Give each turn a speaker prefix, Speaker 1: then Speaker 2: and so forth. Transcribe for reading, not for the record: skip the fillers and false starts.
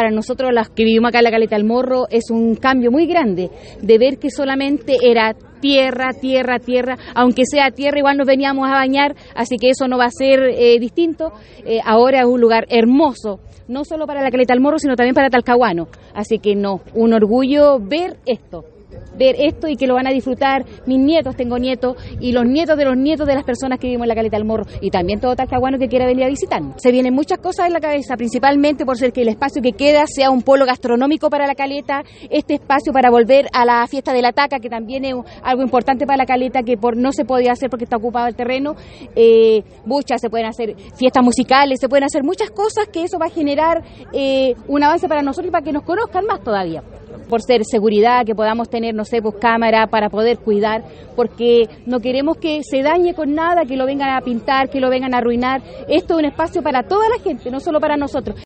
Speaker 1: para nosotros las que vivimos acá en la Caleta del Morro es un cambio muy grande de ver que solamente era tierra, aunque sea tierra igual nos veníamos a bañar, así que eso no va a ser distinto. Ahora es un lugar hermoso, no solo para la Caleta del Morro, sino también para Talcahuano, así que un orgullo ver esto y que lo van a disfrutar mis nietos, tengo nietos, y los nietos de las personas que vivimos en la Caleta del Morro, y también todo talcahuano que quiera venir a visitarnos. Se vienen muchas cosas en la cabeza, principalmente por ser que el espacio que queda sea un polo gastronómico para la Caleta, este espacio para volver a la fiesta de la Taca, que también es algo importante para la Caleta, que no se podía hacer porque está ocupado el terreno. Buchas, se pueden hacer fiestas musicales, se pueden hacer muchas cosas, que eso va a generar un avance para nosotros y para que nos conozcan más todavía. Por ser seguridad, que podamos tener, no sé, pues cámara para poder cuidar, porque no queremos que se dañe con nada, que lo vengan a pintar, que lo vengan a arruinar. Esto es un espacio para toda la gente, no solo para nosotros.